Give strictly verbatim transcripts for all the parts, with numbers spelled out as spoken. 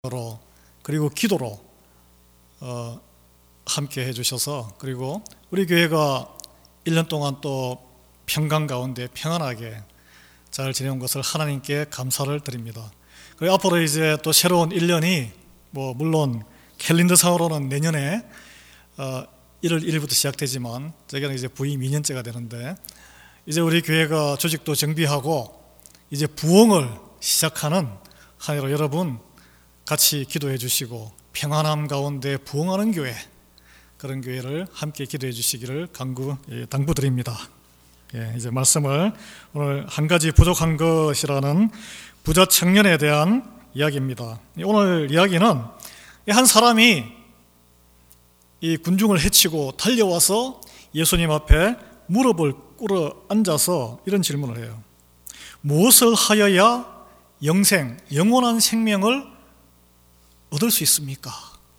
로 그리고 기도로 어, 함께 해주셔서, 그리고 우리 교회가 일 년 동안 또 평강 가운데 평안하게 잘 지내온 것을 하나님께 감사를 드립니다. 그리고 앞으로 이제 또 새로운 일 년이 뭐 물론 캘린더상으로는 내년에 어, 일월 일일부터 시작되지만 저희는 이제 부임 이 년째가 되는데, 이제 우리 교회가 조직도 정비하고 이제 부흥을 시작하는 한 해로 여러분 같이 기도해 주시고 평안함 가운데 부흥하는 교회, 그런 교회를 함께 기도해 주시기를 간구 예, 당부드립니다. 예, 이제 말씀을 오늘 한 가지 부족한 것이라는 부자 청년에 대한 이야기입니다. 오늘 이야기는 한 사람이 이 군중을 해치고 달려와서 예수님 앞에 무릎을 꿇어 앉아서 이런 질문을 해요. 무엇을 하여야 영생, 영원한 생명을 얻을 수 있습니까?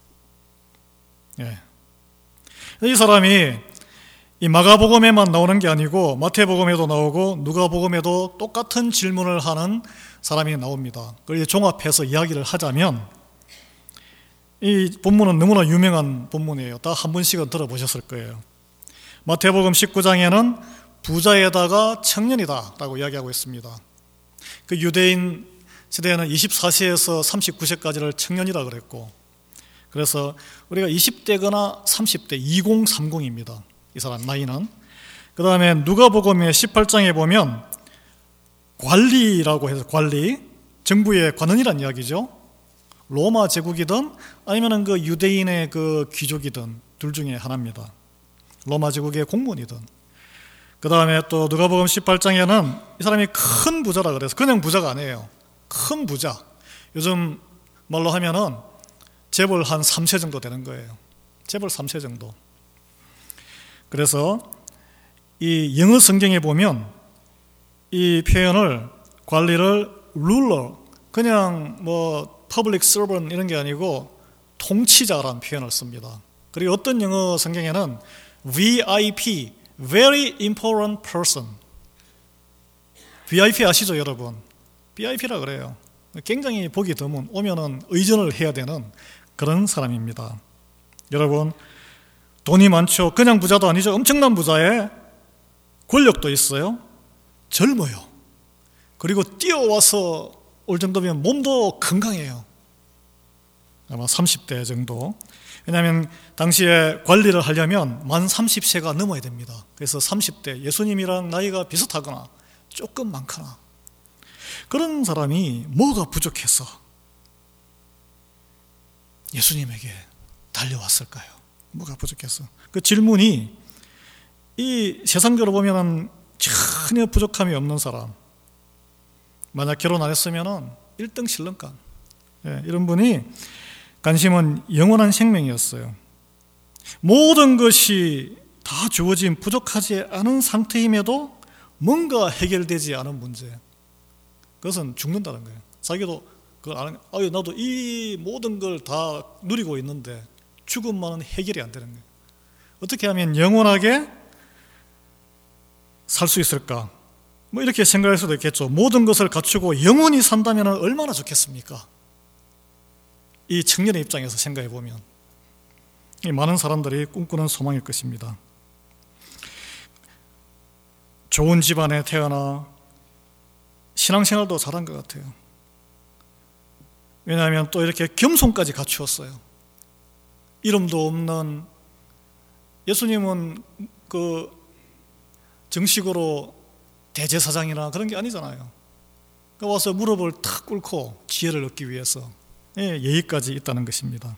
예. 이 사람이 이 마가복음에만 나오는 게 아니고 마태복음에도 나오고 누가복음에도 똑같은 질문을 하는 사람이 나옵니다. 그걸 종합해서 이야기를 하자면, 이 본문은 너무나 유명한 본문이에요. 다 한 번씩은 들어보셨을 거예요. 마태복음 십구 장에는 부자에다가 청년이다 라고 이야기하고 있습니다. 그 유대인 시대에는 이십사 세에서 삼십구 세까지를 청년이라 그랬고, 그래서 우리가 이십 대거나 삼십 대, 이공삼공입니다. 이 사람 나이는. 그 다음에 누가복음의 십팔 장에 보면 관리라고 해서, 관리, 정부의 관원이란 이야기죠. 로마 제국이든 아니면 그 유대인의 그 귀족이든 둘 중에 하나입니다. 로마 제국의 공무원이든. 그 다음에 또 누가복음 십팔 장에는 이 사람이 큰 부자라 그래서, 그냥 부자가 아니에요. 큰 부자. 요즘 말로 하면은 재벌 한 삼 세 정도 되는 거예요. 재벌 삼 세 정도. 그래서 이 영어 성경에 보면 이 표현을, 관리를 ruler, 그냥 뭐 public servant 이런 게 아니고 통치자라는 표현을 씁니다. 그리고 어떤 영어 성경에는 브이아이피, very important person. 브이아이피 아시죠, 여러분? 브이아이피라 그래요. 굉장히 보기 드문, 오면은 의전을 해야 되는 그런 사람입니다. 여러분, 돈이 많죠. 그냥 부자도 아니죠. 엄청난 부자에 권력도 있어요. 젊어요. 그리고 뛰어와서 올 정도면 몸도 건강해요. 아마 삼십 대 정도. 왜냐하면 당시에 관리를 하려면 만 삼십 세가 넘어야 됩니다. 그래서 삼십 대, 예수님이랑 나이가 비슷하거나 조금 많거나, 그런 사람이 뭐가 부족해서 예수님에게 달려왔을까요? 뭐가 부족해서? 그 질문이, 이 세상적으로 보면 전혀 부족함이 없는 사람, 만약 결혼 안 했으면 일 등 신랑감, 예, 이런 분이 관심은 영원한 생명이었어요. 모든 것이 다 주어진 부족하지 않은 상태임에도 뭔가 해결되지 않은 문제, 그것은 죽는다는 거예요. 자기도 그걸 아는, 아유, 나도 이 모든 걸 다 누리고 있는데 죽음만은 해결이 안 되는 거예요. 어떻게 하면 영원하게 살 수 있을까? 뭐 이렇게 생각할 수도 있겠죠. 모든 것을 갖추고 영원히 산다면 얼마나 좋겠습니까? 이 청년의 입장에서 생각해 보면 이 많은 사람들이 꿈꾸는 소망일 것입니다. 좋은 집안에 태어나 신앙생활도 잘한 것 같아요. 왜냐하면 또 이렇게 겸손까지 갖추었어요. 이름도 없는, 예수님은 그 정식으로 대제사장이나 그런 게 아니잖아요. 와서 무릎을 탁 꿇고 지혜를 얻기 위해서 예의까지 있다는 것입니다.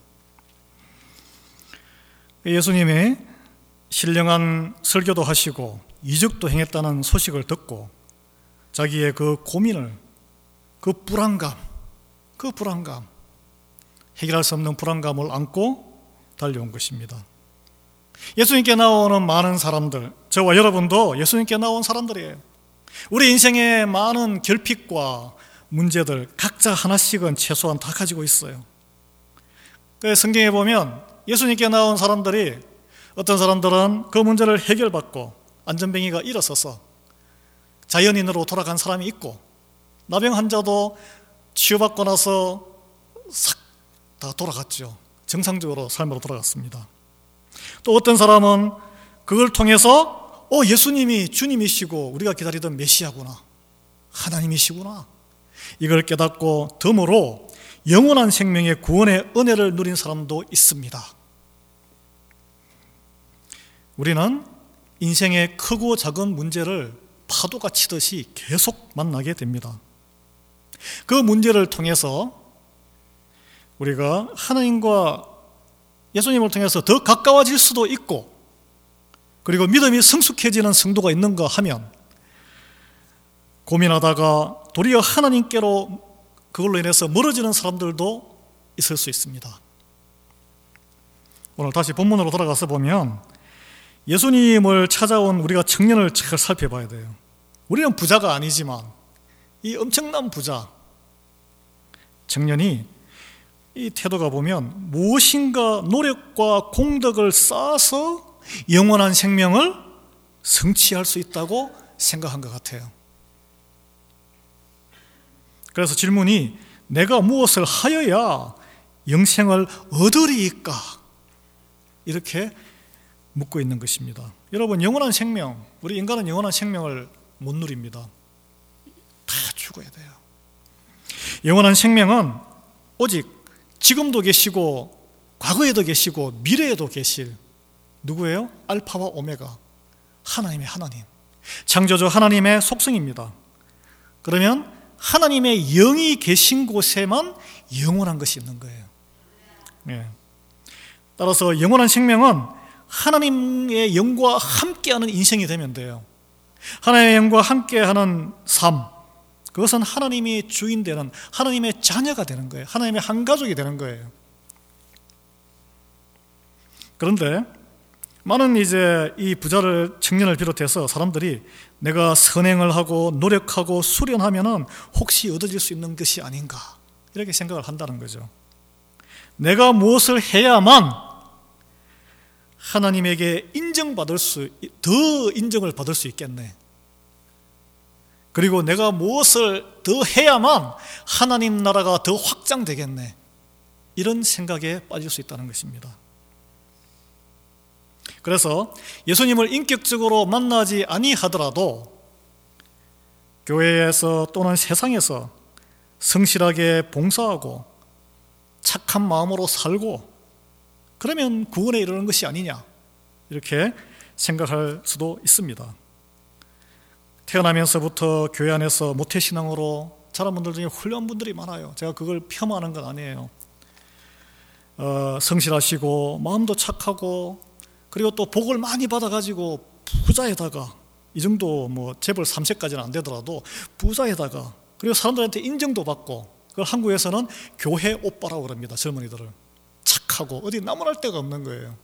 예수님이 신령한 설교도 하시고 이적도 행했다는 소식을 듣고 자기의 그 고민을, 그 불안감, 그 불안감, 해결할 수 없는 불안감을 안고 달려온 것입니다. 예수님께 나오는 많은 사람들, 저와 여러분도 예수님께 나온 사람들이에요. 우리 인생의 많은 결핍과 문제들 각자 하나씩은 최소한 다 가지고 있어요. 그래서 성경에 보면 예수님께 나온 사람들이, 어떤 사람들은 그 문제를 해결받고 안전뱅이가 일어서서 자연인으로 돌아간 사람이 있고, 나병 환자도 치유받고 나서 싹 다 돌아갔죠. 정상적으로 삶으로 돌아갔습니다. 또 어떤 사람은 그걸 통해서 어 예수님이 주님이시고 우리가 기다리던 메시아구나, 하나님이시구나, 이걸 깨닫고 덤으로 영원한 생명의 구원의 은혜를 누린 사람도 있습니다. 우리는 인생의 크고 작은 문제를 파도가 치듯이 계속 만나게 됩니다. 그 문제를 통해서 우리가 하나님과 예수님을 통해서 더 가까워질 수도 있고, 그리고 믿음이 성숙해지는 성도가 있는가 하면 고민하다가 도리어 하나님께로 그걸로 인해서 멀어지는 사람들도 있을 수 있습니다. 오늘 다시 본문으로 돌아가서 보면 예수님을 찾아온 우리가 청년을 잘 살펴봐야 돼요. 우리는 부자가 아니지만 이 엄청난 부자 청년이 이 태도가 보면 무엇인가 노력과 공덕을 쌓아서 영원한 생명을 성취할 수 있다고 생각한 것 같아요. 그래서 질문이 내가 무엇을 하여야 영생을 얻으리이까? 이렇게 묻고 있는 것입니다. 여러분, 영원한 생명, 우리 인간은 영원한 생명을 못 누립니다. 다 죽어야 돼요. 영원한 생명은 오직 지금도 계시고 과거에도 계시고 미래에도 계실 누구예요? 알파와 오메가, 하나님의 하나님, 창조주 하나님의 속성입니다. 그러면 하나님의 영이 계신 곳에만 영원한 것이 있는 거예요. 예. 따라서 영원한 생명은 하나님의 영과 함께하는 인생이 되면 돼요. 하나님의 영과 함께하는 삶, 그것은 하나님이 주인 되는, 하나님의 자녀가 되는 거예요. 하나님의 한 가족이 되는 거예요. 그런데 많은 이제 이 부자를, 청년을 비롯해서 사람들이 내가 선행을 하고 노력하고 수련하면은 혹시 얻어질 수 있는 것이 아닌가, 이렇게 생각을 한다는 거죠. 내가 무엇을 해야만 하나님에게 인정받을 수, 더 인정을 받을 수 있겠네. 그리고 내가 무엇을 더 해야만 하나님 나라가 더 확장되겠네. 이런 생각에 빠질 수 있다는 것입니다. 그래서 예수님을 인격적으로 만나지 아니하더라도 교회에서 또는 세상에서 성실하게 봉사하고 착한 마음으로 살고 그러면 구원에 이르는 것이 아니냐, 이렇게 생각할 수도 있습니다. 태어나면서부터 교회 안에서 모태신앙으로 자란 분들 중에 훌륭한 분들이 많아요. 제가 그걸 폄하하는 건 아니에요. 어, 성실하시고 마음도 착하고 그리고 또 복을 많이 받아가지고 부자에다가, 이 정도 뭐 재벌 삼 세까지는 안 되더라도 부자에다가, 그리고 사람들한테 인정도 받고, 그걸 한국에서는 교회 오빠라고 그럽니다. 젊은이들을. 착하고 어디 나무랄 데가 없는 거예요.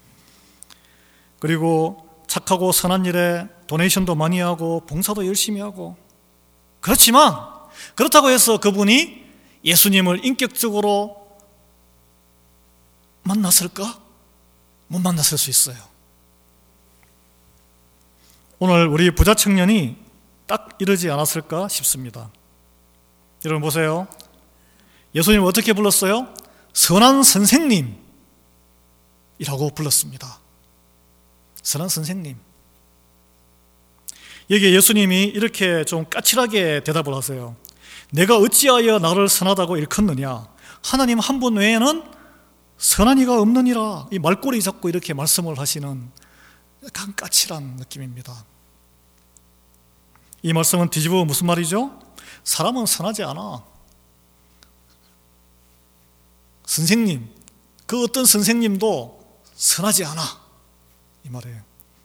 그리고 착하고 선한 일에 도네이션도 많이 하고 봉사도 열심히 하고, 그렇지만 그렇다고 해서 그분이 예수님을 인격적으로 만났을까? 못 만났을 수 있어요. 오늘 우리 부자 청년이 딱 이러지 않았을까 싶습니다. 여러분 보세요. 예수님을 어떻게 불렀어요? 선한 선생님이라고 불렀습니다. 선한 선생님. 여기에 예수님이 이렇게 좀 까칠하게 대답을 하세요. 내가 어찌하여 나를 선하다고 일컫느냐? 하나님 한 분 외에는 선한 이가 없느니라. 이 말꼬리 잡고 이렇게 말씀을 하시는 약간 까칠한 느낌입니다. 이 말씀은 뒤집어 무슨 말이죠? 사람은 선하지 않아. 선생님, 그 어떤 선생님도 선하지 않아, 이 말이에요.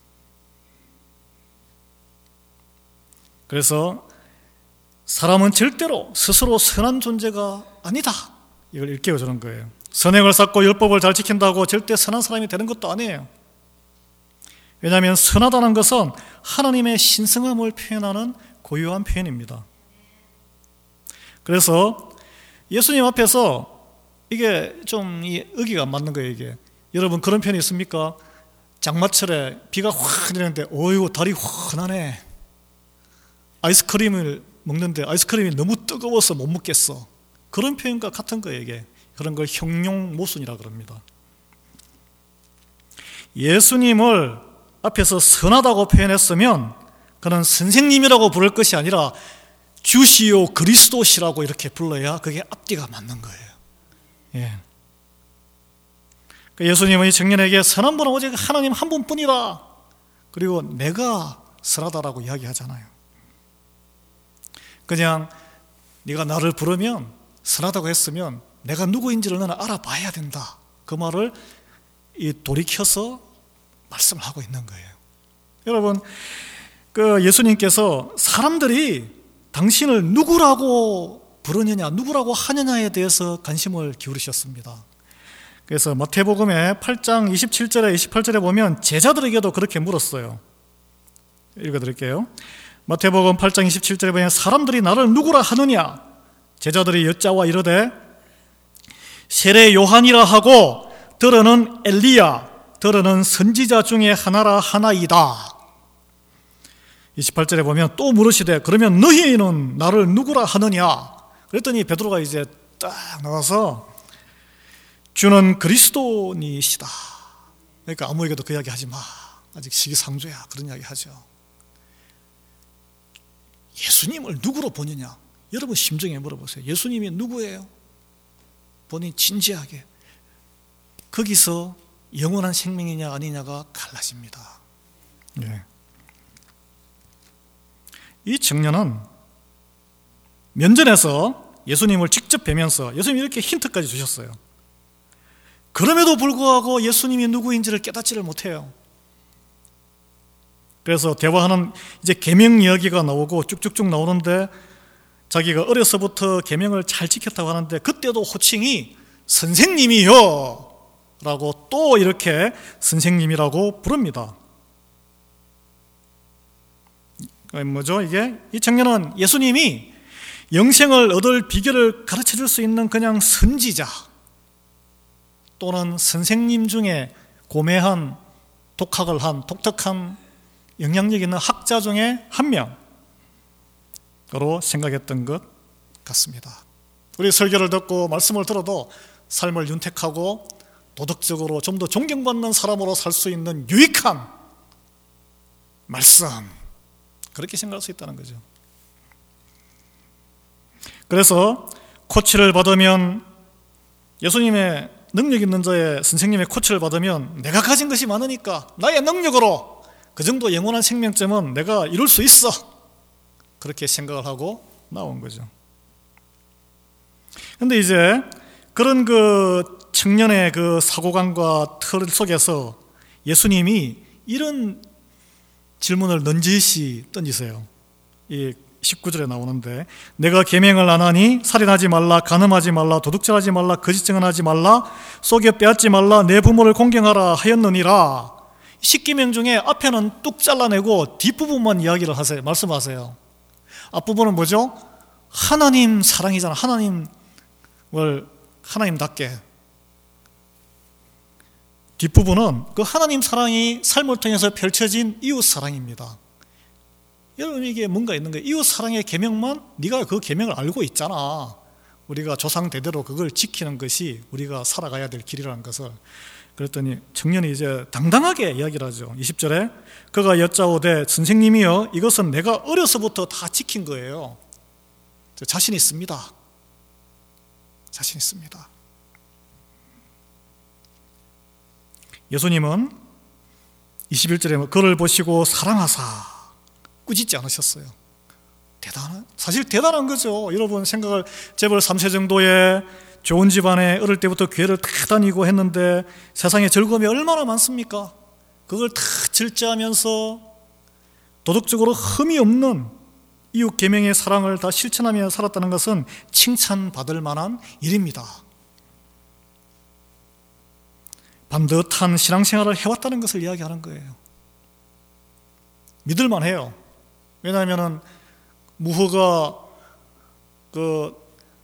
그래서 사람은 절대로 스스로 선한 존재가 아니다, 이걸 일깨워주는 거예요. 선행을 쌓고 율법을 잘 지킨다고 절대 선한 사람이 되는 것도 아니에요. 왜냐하면 선하다는 것은 하나님의 신성함을 표현하는 고유한 표현입니다. 그래서 예수님 앞에서 이게 좀 이 의기가 안 맞는 거예요. 이게 여러분 그런 표현이 있습니까? 장마철에 비가 확 내리는데 어이구 다리 훤하네. 아이스크림을 먹는데 아이스크림이 너무 뜨거워서 못 먹겠어. 그런 표현과 같은 거예요. 이게 그런 걸 형용 모순이라 그럽니다. 예수님을 앞에서 선하다고 표현했으면 그는 선생님이라고 부를 것이 아니라 주시오 그리스도시라고 이렇게 불러야 그게 앞뒤가 맞는 거예요. 예. 예수님은 이 청년에게 선한 분은 오직 하나님 한 분뿐이다. 그리고 내가 선하다라고 이야기하잖아요. 그냥 네가 나를 부르면 선하다고 했으면 내가 누구인지를 너는 알아봐야 된다. 그 말을 이 돌이켜서 말씀을 하고 있는 거예요. 여러분, 그 예수님께서 사람들이 당신을 누구라고 부르느냐, 누구라고 하느냐에 대해서 관심을 기울이셨습니다. 그래서 마태복음의 팔 장 이십칠 절에 이십팔 절에 보면 제자들에게도 그렇게 물었어요. 읽어드릴게요. 마태복음 팔 장 이십칠 절에 보면 사람들이 나를 누구라 하느냐? 제자들이 여짜와 이르되 세례 요한이라 하고 들어는 엘리야, 들어는 선지자 중에 하나라 하나이다. 이십팔 절에 보면 또 물으시되 그러면 너희는 나를 누구라 하느냐? 그랬더니 베드로가 이제 딱 나와서 주는 그리스도니시다. 그러니까 아무에게도 그 이야기 하지 마. 아직 시기상조야. 그런 이야기 하죠. 예수님을 누구로 보느냐? 여러분 심정에 물어보세요. 예수님이 누구예요? 본인 진지하게. 거기서 영원한 생명이냐 아니냐가 갈라집니다. 네. 이 청년은 면전에서 예수님을 직접 뵈면서 예수님이 이렇게 힌트까지 주셨어요. 그럼에도 불구하고 예수님이 누구인지를 깨닫지를 못해요. 그래서 대화하는 이제 계명 이야기가 나오고 쭉쭉쭉 나오는데 자기가 어려서부터 계명을 잘 지켰다고 하는데 그때도 호칭이 선생님이요 라고 또 이렇게 선생님이라고 부릅니다. 뭐죠 이게? 이 청년은 예수님이 영생을 얻을 비결을 가르쳐줄 수 있는 그냥 선지자 또는 선생님 중에 고매한 독학을 한 독특한 영향력 있는 학자 중에 한 명으로 생각했던 것 같습니다. 우리 설교를 듣고 말씀을 들어도 삶을 윤택하고 도덕적으로 좀 더 존경받는 사람으로 살 수 있는 유익한 말씀, 그렇게 생각할 수 있다는 거죠. 그래서 코치를 받으면 예수님의 능력 있는 자의 선생님의 코치를 받으면 내가 가진 것이 많으니까 나의 능력으로 그 정도 영원한 생명점은 내가 이룰 수 있어. 그렇게 생각을 하고 나온 거죠. 그런데 이제 그런 그 청년의 그 사고관과 틀 속에서 예수님이 이런 질문을 넌지시 던지세요. 이 십구 절에 나오는데 내가 계명을 안 하니 살인하지 말라, 간음하지 말라, 도둑질하지 말라, 거짓 증언하지 말라, 속여 빼앗지 말라, 내 부모를 공경하라 하였느니라. 십계명 중에 앞에는 뚝 잘라내고 뒷부분만 이야기를 하세요. 말씀하세요. 앞부분은 뭐죠? 하나님 사랑이잖아. 하나님을 하나님답게. 뒷부분은 그 하나님 사랑이 삶을 통해서 펼쳐진 이웃 사랑입니다. 여러분 이게 뭔가 있는 거예요. 이웃 사랑의 계명만 네가 그 계명을 알고 있잖아. 우리가 조상 대대로 그걸 지키는 것이 우리가 살아가야 될 길이라는 것을. 그랬더니 청년이 이제 당당하게 이야기를 하죠. 이십 절에 그가 여짜오되 선생님이여 이것은 내가 어려서부터 다 지킨 거예요. 저 자신 있습니다. 자신 있습니다. 예수님은 이십일 절에 그를 보시고 사랑하사 꾸짖지 않으셨어요. 대단한, 사실 대단한 거죠. 여러분 생각을 재벌 삼 세 정도의 좋은 집안에 어릴 때부터 교회를 다 다니고 했는데 세상에 즐거움이 얼마나 많습니까? 그걸 다 절제하면서 도덕적으로 흠이 없는 이웃 계명의 사랑을 다 실천하며 살았다는 것은 칭찬받을 만한 일입니다. 반듯한 신앙생활을 해왔다는 것을 이야기하는 거예요. 믿을만 해요. 왜냐하면 무허가 그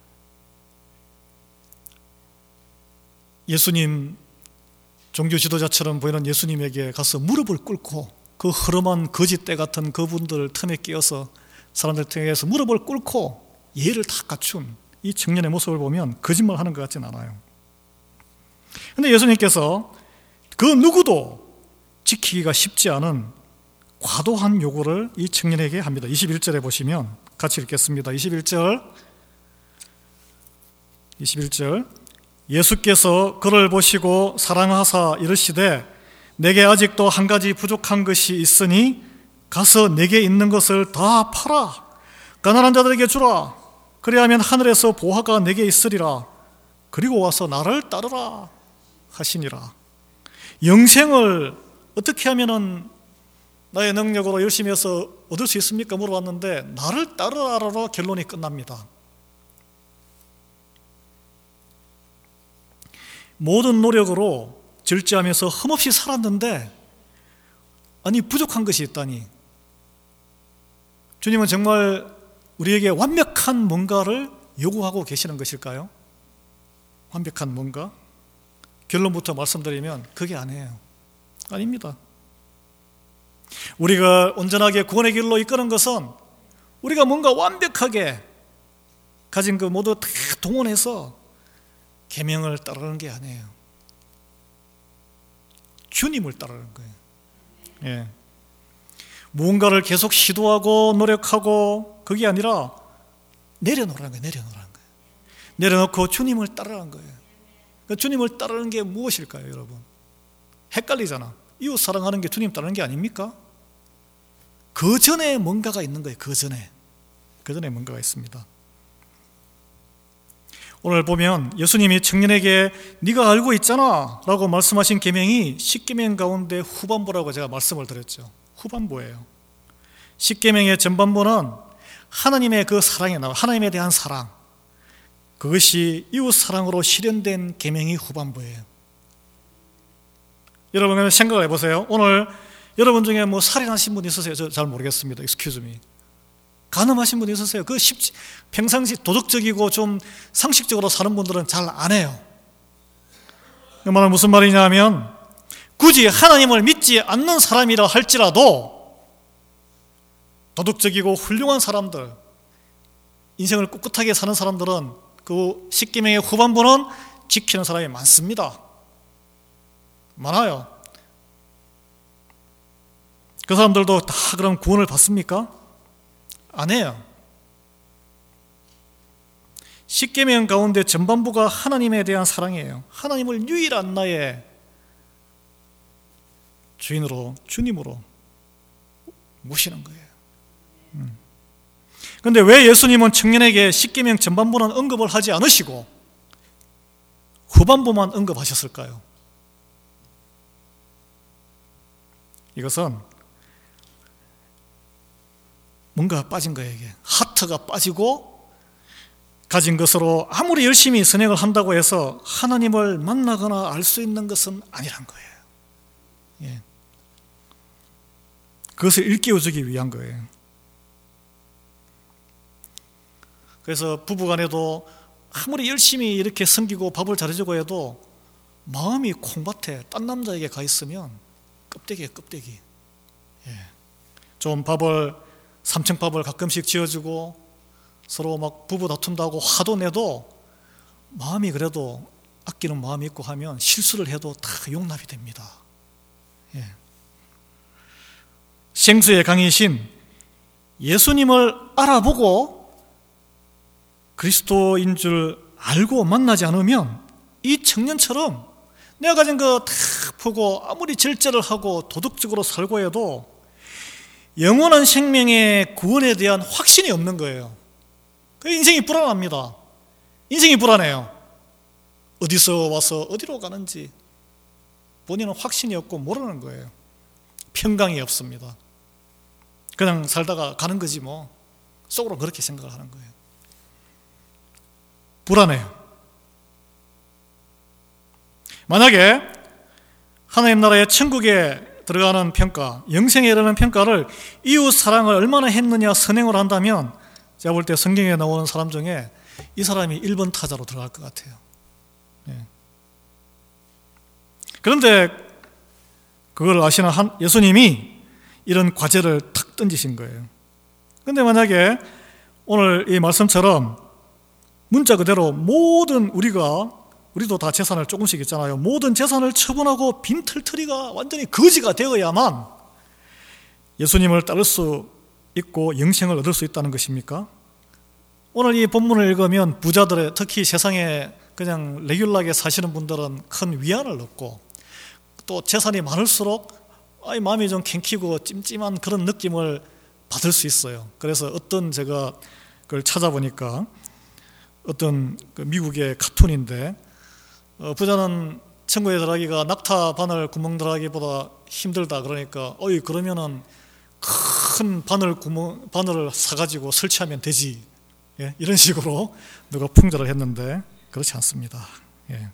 예수님 종교 지도자처럼 보이는 예수님에게 가서 무릎을 꿇고 그 흐름한 거짓대 같은 그분들 틈에 끼어서 사람들 틈에서 무릎을 꿇고 예의를 다 갖춘 이 청년의 모습을 보면 거짓말하는 것 같진 않아요. 그런데 예수님께서 그 누구도 지키기가 쉽지 않은 과도한 요구를 이 청년에게 합니다. 이십일 절에 보시면 같이 읽겠습니다. 이십일 절 이십일 절 예수께서 그를 보시고 사랑하사 이르시되 내게 아직도 한 가지 부족한 것이 있으니 가서 내게 있는 것을 다 팔아 가난한 자들에게 주라. 그리하면 하늘에서 보화가 내게 있으리라. 그리고 와서 나를 따르라 하시니라. 영생을 어떻게 하면은 나의 능력으로 열심히 해서 얻을 수 있습니까? 물어봤는데 나를 따르라로 결론이 끝납니다. 모든 노력으로 절제하면서 흠없이 살았는데 아니 부족한 것이 있다니. 주님은 정말 우리에게 완벽한 뭔가를 요구하고 계시는 것일까요? 완벽한 뭔가? 결론부터 말씀드리면 그게 아니에요. 아닙니다. 우리가 온전하게 구원의 길로 이끄는 것은 우리가 뭔가 완벽하게 가진 그 모두 다 동원해서 계명을 따르는 게 아니에요. 주님을 따르는 거예요. 예. 무언가를 계속 시도하고 노력하고 그게 아니라 내려놓으라는 거예요. 내려놓으라는 거예요. 내려놓고 주님을 따르라는 거예요. 그러니까 주님을 따르는 게 무엇일까요, 여러분? 헷갈리잖아. 이웃 사랑하는 게 주님 따르는 게 아닙니까? 그 전에 뭔가가 있는 거예요. 그 전에 그 전에 뭔가가 있습니다. 오늘 보면 예수님이 청년에게 네가 알고 있잖아 라고 말씀하신 계명이 십계명 가운데 후반부라고 제가 말씀을 드렸죠. 후반부예요. 십계명의 전반부는 하나님의 그 사랑에 나와 하나님에 대한 사랑, 그것이 이웃 사랑으로 실현된 계명이 후반부예요. 여러분 생각을 해보세요. 오늘 여러분 중에 뭐 살인하신 분 있으세요? 저 잘 모르겠습니다. excuse me. 간음하신 분 있으세요? 그 쉽지, 평상시 도덕적이고 좀 상식적으로 사는 분들은 잘 안 해요. 이 말은 무슨 말이냐 하면 굳이 하나님을 믿지 않는 사람이라 할지라도 도덕적이고 훌륭한 사람들, 인생을 꿋꿋하게 사는 사람들은 그 십계명의 후반부는 지키는 사람이 많습니다. 많아요. 그 사람들도 다 그럼 구원을 받습니까? 안 해요. 십계명 가운데 전반부가 하나님에 대한 사랑이에요. 하나님을 유일한 나의 주인으로, 주님으로 모시는 거예요. 그런데 음. 왜 예수님은 청년에게 십계명 전반부는 언급을 하지 않으시고 후반부만 언급하셨을까요? 이것은 뭔가 빠진 거예요. 이게 하트가 빠지고 가진 것으로 아무리 열심히 선행을 한다고 해서 하나님을 만나거나 알 수 있는 것은 아니란 거예요. 예. 그것을 일깨워주기 위한 거예요. 그래서 부부간에도 아무리 열심히 이렇게 섬기고 밥을 잘해주고 해도 마음이 콩밭에 딴 남자에게 가 있으면 껍데기에 껍데기. 예. 좀 밥을 삼층밥을 가끔씩 지어주고 서로 막 부부 다툼도 하고 화도 내도 마음이 그래도 아끼는 마음이 있고 하면 실수를 해도 다 용납이 됩니다. 예. 생수의 강이신 예수님을 알아보고 그리스도인 줄 알고 만나지 않으면 이 청년처럼 내가 가진 거 다 보고 아무리 절제를 하고 도덕적으로 살고 해도 영원한 생명의 구원에 대한 확신이 없는 거예요. 그 인생이 불안합니다. 인생이 불안해요. 어디서 와서 어디로 가는지 본인은 확신이 없고 모르는 거예요. 평강이 없습니다. 그냥 살다가 가는 거지 뭐. 속으로 그렇게 생각을 하는 거예요. 불안해요. 만약에 하나님 나라의 천국에 들어가는 평가, 영생에 이르는 평가를 이웃 사랑을 얼마나 했느냐 선행을 한다면 제가 볼 때 성경에 나오는 사람 중에 이 사람이 일 번 타자로 들어갈 것 같아요. 네. 그런데 그걸 아시는 한 예수님이 이런 과제를 탁 던지신 거예요. 그런데 만약에 오늘 이 말씀처럼 문자 그대로 모든 우리가 우리도 다 재산을 조금씩 있잖아요. 모든 재산을 처분하고 빈털터리가 완전히 거지가 되어야만 예수님을 따를 수 있고 영생을 얻을 수 있다는 것입니까? 오늘 이 본문을 읽으면 부자들의, 특히 세상에 그냥 레귤라하게 사시는 분들은 큰 위안을 얻고, 또 재산이 많을수록 아이 마음이 좀 캥키고 찜찜한 그런 느낌을 받을 수 있어요. 그래서 어떤 제가 그걸 찾아보니까 어떤 그 미국의 카툰인데, 어, 부자는 천국에 들어가기가 낙타 바늘 구멍 들어가기보다 힘들다. 그러니까 어이 그러면은 큰 바늘 구멍 바늘을 사가지고 설치하면 되지. 예, 이런 식으로 누가 풍자를 했는데 그렇지 않습니다. 예.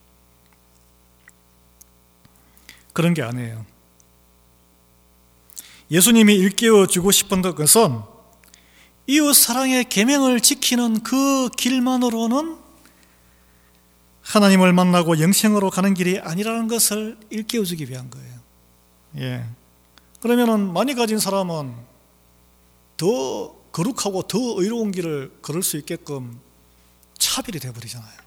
그런 게 아니에요. 예수님이 일깨워 주고 싶은 것은 이웃 사랑의 계명을 지키는 그 길만으로는 하나님을 만나고 영생으로 가는 길이 아니라는 것을 일깨워 주기 위한 거예요. 예. 그러면은 많이 가진 사람은 더 거룩하고 더 의로운 길을 걸을 수 있게끔 차별이 되어버리잖아요.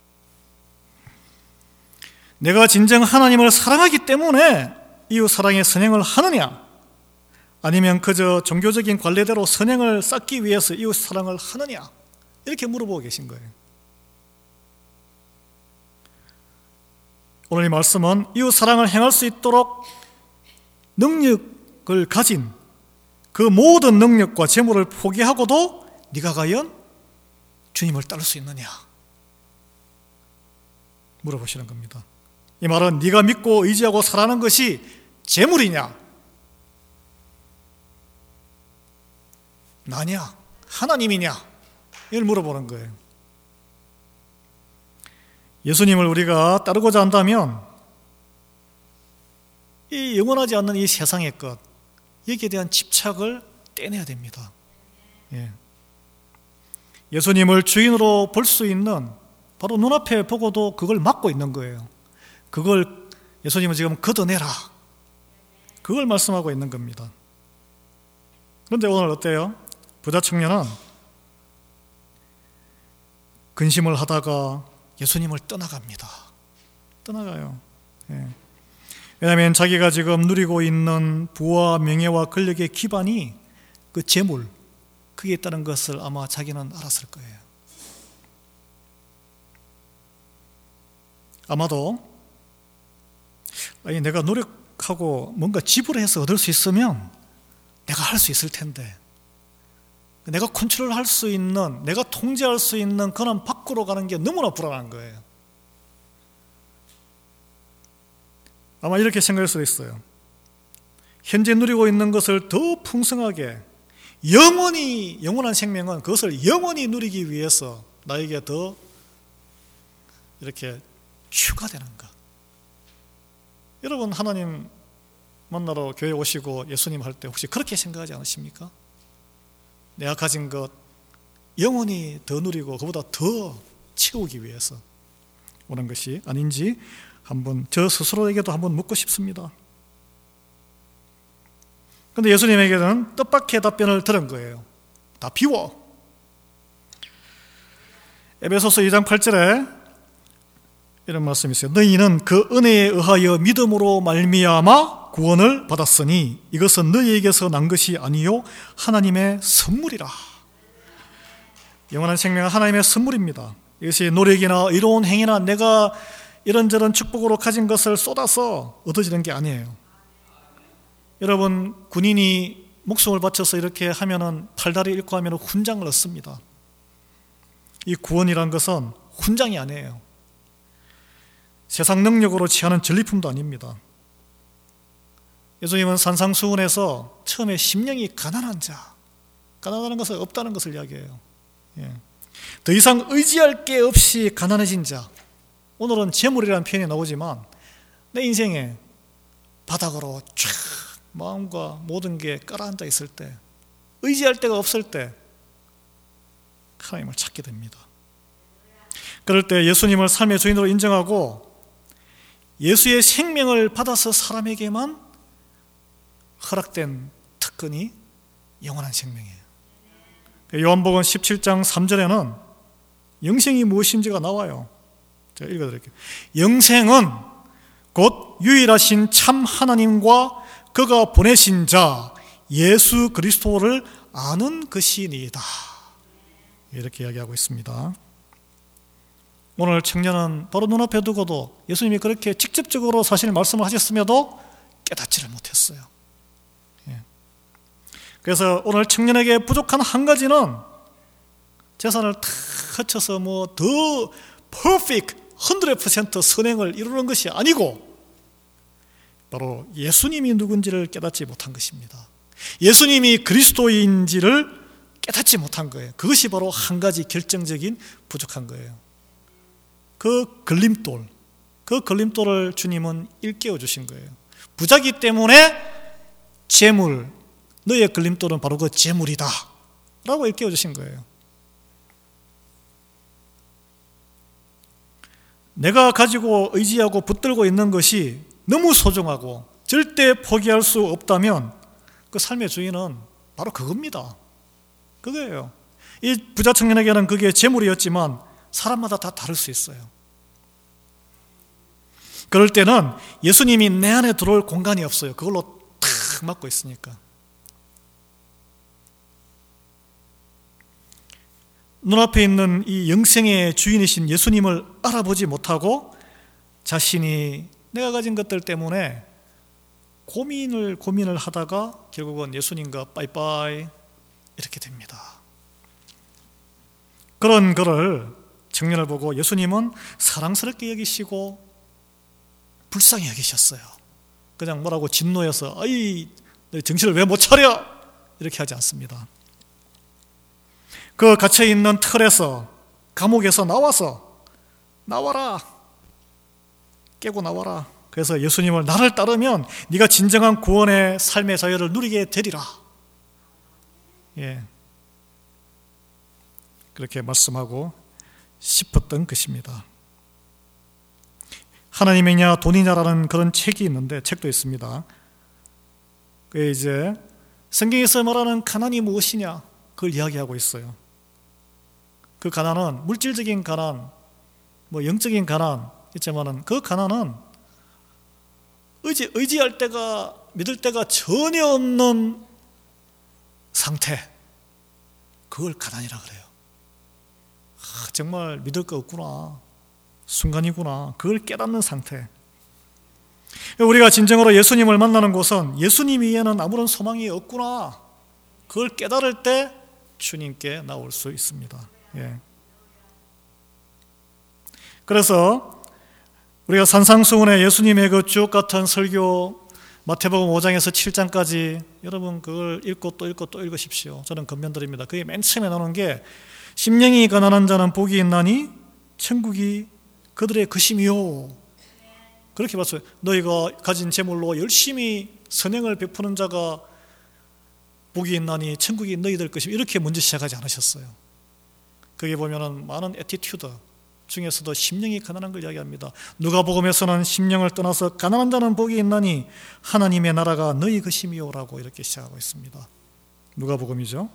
내가 진정 하나님을 사랑하기 때문에 이웃 사랑의 선행을 하느냐, 아니면 그저 종교적인 관례대로 선행을 쌓기 위해서 이웃 사랑을 하느냐, 이렇게 물어보고 계신 거예요. 오늘 이 말씀은 이웃 사랑을 행할 수 있도록 능력을 가진 그 모든 능력과 재물을 포기하고도 네가 과연 주님을 따를 수 있느냐 물어보시는 겁니다. 이 말은 네가 믿고 의지하고 살아가는 것이 재물이냐, 나냐, 하나님이냐, 이걸 물어보는 거예요. 예수님을 우리가 따르고자 한다면 이 영원하지 않는 이 세상의 것, 여기에 대한 집착을 떼내야 됩니다. 예. 예수님을 주인으로 볼 수 있는, 바로 눈앞에 보고도 그걸 막고 있는 거예요. 그걸 예수님은 지금 걷어내라, 그걸 말씀하고 있는 겁니다. 그런데 오늘 어때요? 부자 청년은 근심을 하다가 예수님을 떠나갑니다. 떠나가요. 예. 왜냐하면 자기가 지금 누리고 있는 부와 명예와 권력의 기반이 그 재물, 그게 있다는 것을 아마 자기는 알았을 거예요. 아마도 아니, 내가 노력하고 뭔가 지불해서 얻을 수 있으면 내가 할 수 있을 텐데, 내가 컨트롤할 수 있는, 내가 통제할 수 있는 그런 밖으로 가는 게 너무나 불안한 거예요. 아마 이렇게 생각할 수도 있어요. 현재 누리고 있는 것을 더 풍성하게, 영원히, 영원한 생명은 그것을 영원히 누리기 위해서 나에게 더 이렇게 추가되는 것. 여러분, 하나님 만나러 교회 오시고 예수님 할 때 혹시 그렇게 생각하지 않으십니까? 내가 가진 것 영원히 더 누리고 그보다 더 채우기 위해서 오는 것이 아닌지 한번 저 스스로에게도 한번 묻고 싶습니다. 그런데 예수님에게는 뜻밖의 답변을 들은 거예요. 다 비워. 에베소서 이 장 팔 절에 이런 말씀이 있어요. 너희는 그 은혜에 의하여 믿음으로 말미암아 구원을 받았으니 이것은 너희에게서 난 것이 아니요 하나님의 선물이라. 영원한 생명은 하나님의 선물입니다. 이것이 노력이나 의로운 행위나 내가 이런저런 축복으로 가진 것을 쏟아서 얻어지는 게 아니에요. 여러분, 군인이 목숨을 바쳐서 이렇게 하면은 팔다리 잃고 하면 훈장을 얻습니다. 이 구원이란 것은 훈장이 아니에요. 세상 능력으로 취하는 전리품도 아닙니다. 예수님은 산상수훈에서 처음에 심령이 가난한 자, 가난하다는 것은 없다는 것을 이야기해요. 예. 더 이상 의지할 게 없이 가난해진 자, 오늘은 재물이라는 표현이 나오지만 내 인생에 바닥으로 쫙 마음과 모든 게 깔아앉아 있을 때, 의지할 데가 없을 때 하나님을 찾게 됩니다. 그럴 때 예수님을 삶의 주인으로 인정하고 예수의 생명을 받아서 사람에게만 허락된 특권이 영원한 생명이에요. 요한복음 십칠 장 삼 절에는 영생이 무엇인지가 나와요. 제가 읽어드릴게요. 영생은 곧 유일하신 참 하나님과 그가 보내신 자 예수 그리스도를 아는 것이니이다. 이렇게 이야기하고 있습니다. 오늘 청년은 바로 눈앞에 두고도 예수님이 그렇게 직접적으로 사실 말씀을 하셨음에도 깨닫지를 못했어요. 예. 그래서 오늘 청년에게 부족한 한 가지는 재산을 다 합쳐서 뭐 더 퍼펙트 백 퍼센트 선행을 이루는 것이 아니고 바로 예수님이 누군지를 깨닫지 못한 것입니다. 예수님이 그리스도인지를 깨닫지 못한 거예요. 그것이 바로 한 가지 결정적인 부족한 거예요. 그 걸림돌, 그 걸림돌을 주님은 일깨워 주신 거예요. 부자기 때문에 재물, 너의 걸림돌은 바로 그 재물이다 라고 일깨워 주신 거예요. 내가 가지고 의지하고 붙들고 있는 것이 너무 소중하고 절대 포기할 수 없다면 그 삶의 주인은 바로 그겁니다. 그거예요. 이 부자 청년에게는 그게 재물이었지만 사람마다 다 다를 수 있어요. 그럴 때는 예수님이 내 안에 들어올 공간이 없어요. 그걸로 탁 막고 있으니까. 눈앞에 있는 이 영생의 주인이신 예수님을 알아보지 못하고 자신이 내가 가진 것들 때문에 고민을 고민을 하다가 결국은 예수님과 빠이빠이 이렇게 됩니다. 그런 그를 청년을 보고 예수님은 사랑스럽게 여기시고 불쌍히 여기셨어요. 그냥 뭐라고 진노해서 아이 너 정신을 왜 못 차려 이렇게 하지 않습니다. 그 갇혀있는 틀에서 감옥에서 나와서 나와라 깨고 나와라. 그래서 예수님을 나를 따르면 네가 진정한 구원의 삶의 자유를 누리게 되리라. 예, 그렇게 말씀하고 싶었던 것입니다. 하나님이냐 돈이냐라는 그런 책이 있는데 책도 있습니다. 그 이제 성경에서 말하는 가난이 무엇이냐 그걸 이야기하고 있어요. 그 가난은 물질적인 가난, 뭐 영적인 가난 있지만은 그 가난은 의지 의지할 때가 믿을 때가 전혀 없는 상태, 그걸 가난이라 그래요. 아, 정말 믿을 거 없구나, 순간이구나, 그걸 깨닫는 상태. 우리가 진정으로 예수님을 만나는 곳은 예수님 위에는 아무런 소망이 없구나, 그걸 깨달을 때 주님께 나올 수 있습니다. 예. 그래서 우리가 산상수훈의 예수님의 그 주옥 같은 설교 마태복음 오 장에서 칠 장까지 여러분 그걸 읽고 또 읽고 또 읽으십시오. 저는 권면드립니다. 그게 맨 처음에 나오는 게 심령이 가난한 자는 복이 있나니 천국이 그들의 것임이요. 그렇게 봤어요. 너희가 가진 재물로 열심히 선행을 베푸는 자가 복이 있나니 천국이 너희들 것임, 이렇게 먼저 시작하지 않으셨어요. 거기 보면은 많은 애티튜드 중에서도 심령이 가난한 걸 이야기합니다. 누가복음에서는 심령을 떠나서 가난한 자는 복이 있나니 하나님의 나라가 너희 것임이요라고 이렇게 시작하고 있습니다. 누가복음이죠.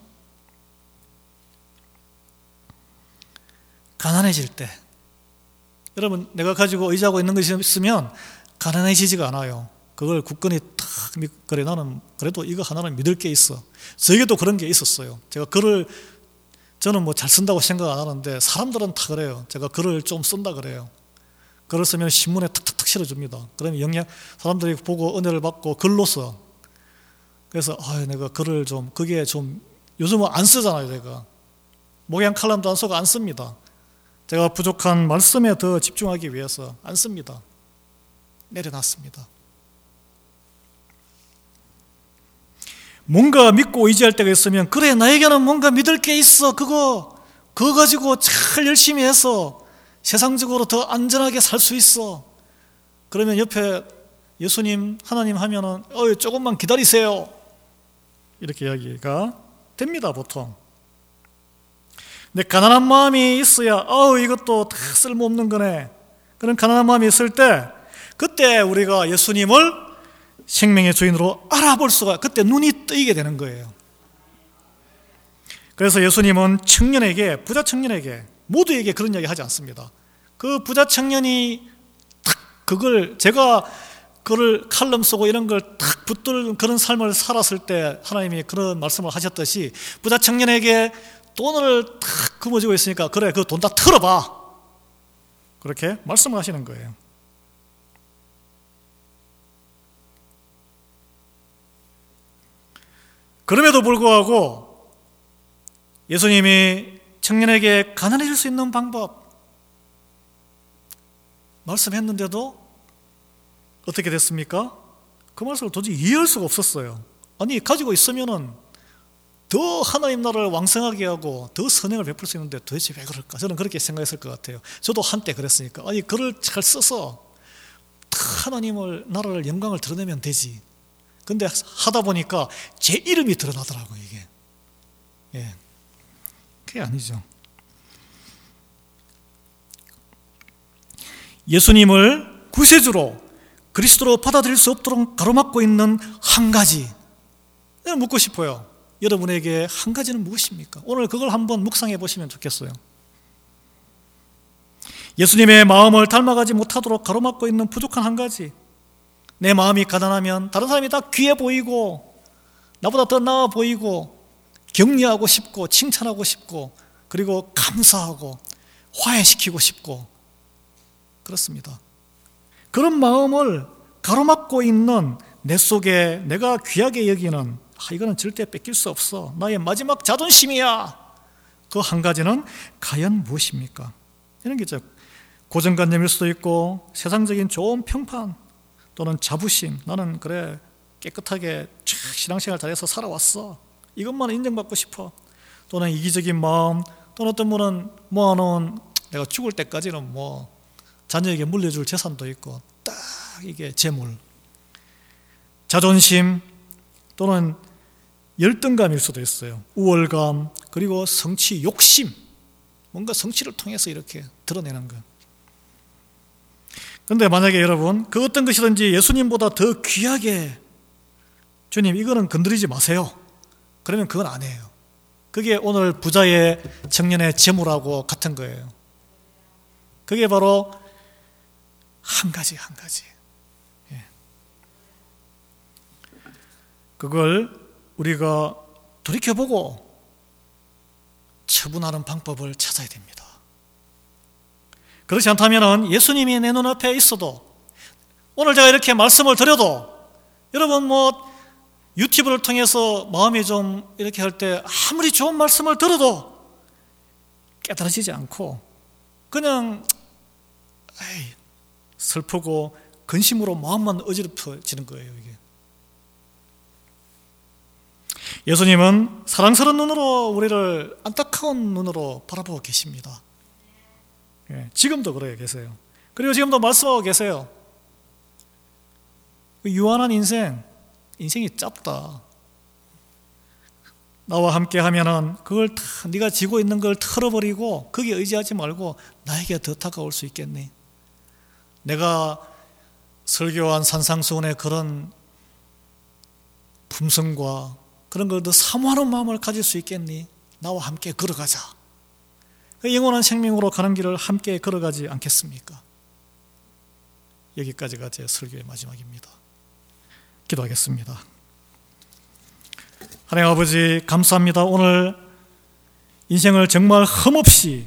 가난해질 때 여러분 내가 가지고 의지하고 있는 것이 있으면 가난해지지가 않아요. 그걸 굳건히 탁 그래 나는 그래도 이거 하나는 믿을 게 있어. 저에게도 그런 게 있었어요. 제가 글을 저는 뭐 잘 쓴다고 생각 안 하는데 사람들은 다 그래요. 제가 글을 좀 쓴다 그래요. 글을 쓰면 신문에 탁탁탁 실어줍니다. 그러면 영향 사람들이 보고 은혜를 받고 글로써. 그래서 아 내가 글을 좀 그게 좀 요즘은 안 쓰잖아요. 제가 목양 칼럼도 안 쓰고 안 씁니다. 제가 부족한 말씀에 더 집중하기 위해서 안 씁니다. 내려놨습니다. 뭔가 믿고 의지할 때가 있으면 그래 나에게는 뭔가 믿을 게 있어, 그거 그거 가지고 잘 열심히 해서 세상적으로 더 안전하게 살 수 있어. 그러면 옆에 예수님 하나님 하면은 어 조금만 기다리세요 이렇게 이야기가 됩니다. 보통. 근데 가난한 마음이 있어야 어 이것도 다 쓸모없는 거네, 그런 가난한 마음이 있을 때 그때 우리가 예수님을 생명의 주인으로 알아볼 수가, 그때 눈이 뜨이게 되는 거예요. 그래서 예수님은 청년에게, 부자 청년에게 모두에게 그런 이야기 하지 않습니다. 그 부자 청년이 탁 그걸 제가 그를 칼럼 쓰고 이런 걸 탁 붙들 그런 삶을 살았을 때 하나님이 그런 말씀을 하셨듯이 부자 청년에게 돈을 탁 거머쥐고 있으니까 그래 그 돈 다 털어봐 그렇게 말씀을 하시는 거예요. 그럼에도 불구하고 예수님이 청년에게 가난해질 수 있는 방법 말씀했는데도 어떻게 됐습니까? 그 말씀을 도저히 이해할 수가 없었어요. 아니 가지고 있으면은 더 하나님 나라를 왕성하게 하고 더 선행을 베풀 수 있는데 도대체 왜 그럴까? 저는 그렇게 생각했을 것 같아요. 저도 한때 그랬으니까 아니 그를 잘 써서 하나님을 나라를 영광을 드러내면 되지. 근데 하다 보니까 제 이름이 드러나더라고요 이게. 예, 그게 아니죠. 예수님을 구세주로 그리스도로 받아들일 수 없도록 가로막고 있는 한 가지 묻고 싶어요. 여러분에게 한 가지는 무엇입니까? 오늘 그걸 한번 묵상해 보시면 좋겠어요. 예수님의 마음을 닮아가지 못하도록 가로막고 있는 부족한 한 가지. 내 마음이 가난하면 다른 사람이 다 귀해 보이고 나보다 더 나아 보이고 격려하고 싶고 칭찬하고 싶고 그리고 감사하고 화해시키고 싶고 그렇습니다. 그런 마음을 가로막고 있는 내 속에 내가 귀하게 여기는 아, 이거는 절대 뺏길 수 없어. 나의 마지막 자존심이야. 그 한 가지는 과연 무엇입니까? 이런 게 있죠. 고정관념일 수도 있고 세상적인 좋은 평판 또는 자부심. 나는 그래 깨끗하게 신앙생활 잘해서 살아왔어. 이것만 인정받고 싶어. 또는 이기적인 마음 또는 어떤 분은 모아놓은 내가 죽을 때까지는 뭐 자녀에게 물려줄 재산도 있고 딱 이게 재물. 자존심 또는 열등감일 수도 있어요. 우월감 그리고 성취 욕심. 뭔가 성취를 통해서 이렇게 드러내는 것. 그런데 만약에 여러분 그 어떤 것이든지 예수님보다 더 귀하게 주님 이거는 건드리지 마세요. 그러면 그건 아니에요. 그게 오늘 부자의 청년의 재물하고 같은 거예요. 그게 바로 한 가지 한 가지. 예. 그걸 우리가 돌이켜보고 처분하는 방법을 찾아야 됩니다. 그렇지 않다면 예수님이 내 눈앞에 있어도 오늘 제가 이렇게 말씀을 드려도 여러분 뭐 유튜브를 통해서 마음이 좀 이렇게 할 때 아무리 좋은 말씀을 들어도 깨달아지지 않고 그냥 에이, 슬프고 근심으로 마음만 어지럽혀지는 거예요. 이게. 예수님은 사랑스러운 눈으로 우리를 안타까운 눈으로 바라보고 계십니다. 예, 지금도 그래 계세요. 그리고 지금도 말씀하고 계세요. 유한한 인생, 인생이 짧다. 나와 함께 하면은 그걸 다 네가 지고 있는 걸 털어버리고 거기에 의지하지 말고 나에게 더 다가올 수 있겠니? 내가 설교한 산상수훈의 그런 품성과 그런 걸 더 사모하는 마음을 가질 수 있겠니? 나와 함께 걸어가자. 그 영원한 생명으로 가는 길을 함께 걸어가지 않겠습니까? 여기까지가 제 설교의 마지막입니다. 기도하겠습니다. 하나님 아버지 감사합니다. 오늘 인생을 정말 흠없이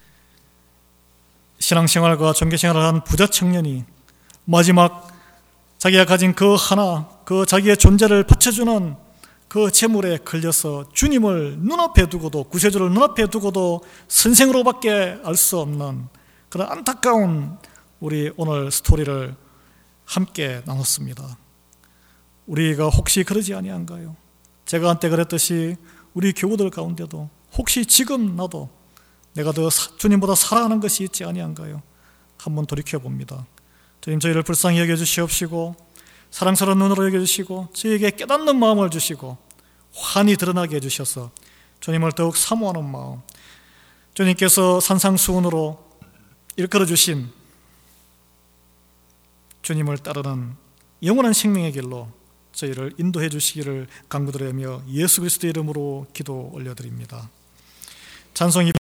신앙생활과 종교생활을 한 부자 청년이 마지막 자기가 가진 그 하나, 그 자기의 존재를 바쳐주는 그 재물에 걸려서 주님을 눈앞에 두고도 구세주를 눈앞에 두고도 선생으로밖에 알 수 없는 그런 안타까운 우리 오늘 스토리를 함께 나눴습니다. 우리가 혹시 그러지 아니한가요? 제가 한때 그랬듯이 우리 교우들 가운데도 혹시 지금 나도 내가 더 주님보다 사랑하는 것이 있지 아니한가요? 한번 돌이켜봅니다. 주님 저희를 불쌍히 여겨주시옵시고 사랑스러운 눈으로 여겨주시고 저희에게 깨닫는 마음을 주시고 환히 드러나게 해주셔서 주님을 더욱 사모하는 마음, 주님께서 산상수훈으로 일컬어 주신 주님을 따르는 영원한 생명의 길로 저희를 인도해 주시기를 간구드리며 예수 그리스도의 이름으로 기도 올려드립니다. 찬송이